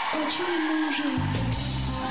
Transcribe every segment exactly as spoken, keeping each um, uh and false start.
очень нужен ты.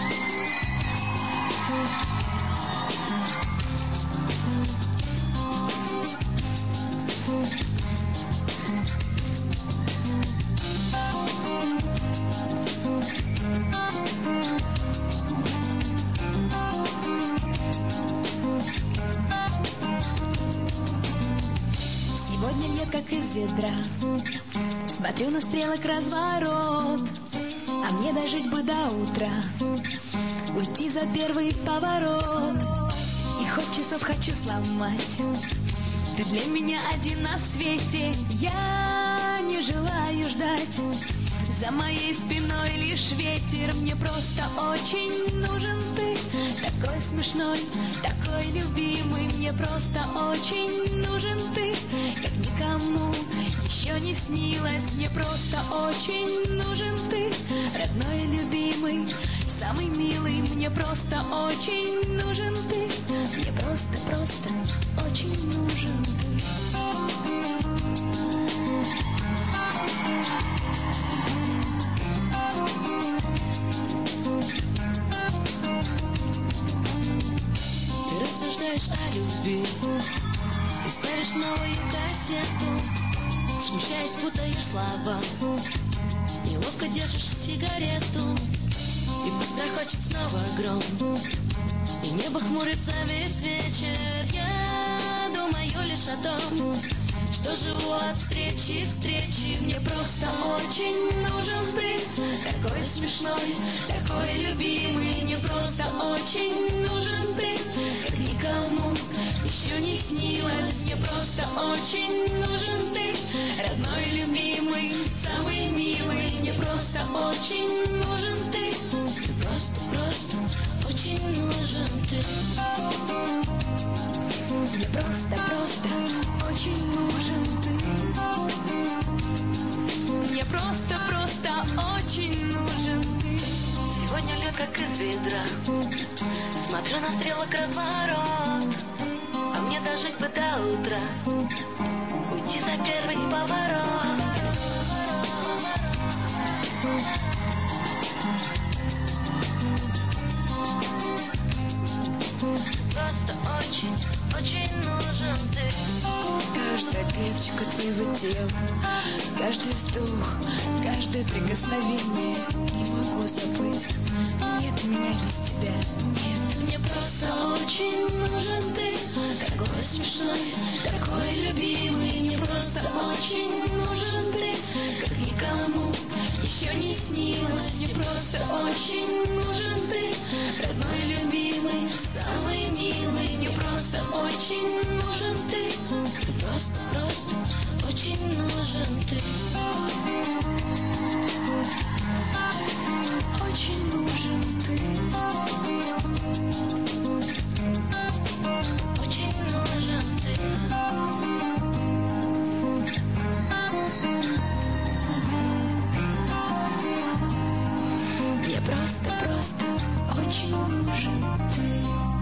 Сегодня я как из ведра смотрю на стрелок разворот, а мне дожить бы до утра, уйти за первый поворот. И хоть часов хочу сломать, ты для меня один на свете. Я не желаю ждать, за моей спиной лишь ветер. Мне просто очень нужен ты, такой смешной, такой любимый. Мне просто очень нужен ты, как никому еще не снилось. Мне просто очень нужен ты, родной, любимый, самый милый. Мне просто очень нужен ты, мне просто, просто очень нужен ты. Ты рассуждаешь о любви и ставишь новую кассету, смущаясь, путаешь слова, неловко держишь сигарету. И пусть проходит снова гром, и небо хмурится весь вечер, я думаю лишь о том, что живу от встречи к встрече. Мне просто очень нужен ты, такой смешной, такой любимый. Мне просто очень нужен ты, как никому еще не снилось. Мне просто очень нужен ты, родной, любимый, самый милый. Мне просто очень нужен ты, просто, просто очень нужен ты. Мне просто, просто очень нужен ты. Мне просто, просто очень нужен ты. Сегодня лед как из ведра, смотрю на стрелок разворот, а мне дожить бы до утра, уйти за первый поворот. Просто очень, очень нужен ты. Каждая клеточка твоего тела, каждый вздох, каждое прикосновение не могу забыть. Нет меня без тебя, нет. Мне просто очень нужен ты, такой смешной, такой любимый. Мне просто очень нужен ты, как никому еще не снилось. Мне просто очень нужен ты, родной, любимый, самый милый. Мне просто очень нужен ты, просто, просто очень нужен ты. Очень нужен ты. Очень нужен ты. Мне просто, просто очень нужен ты.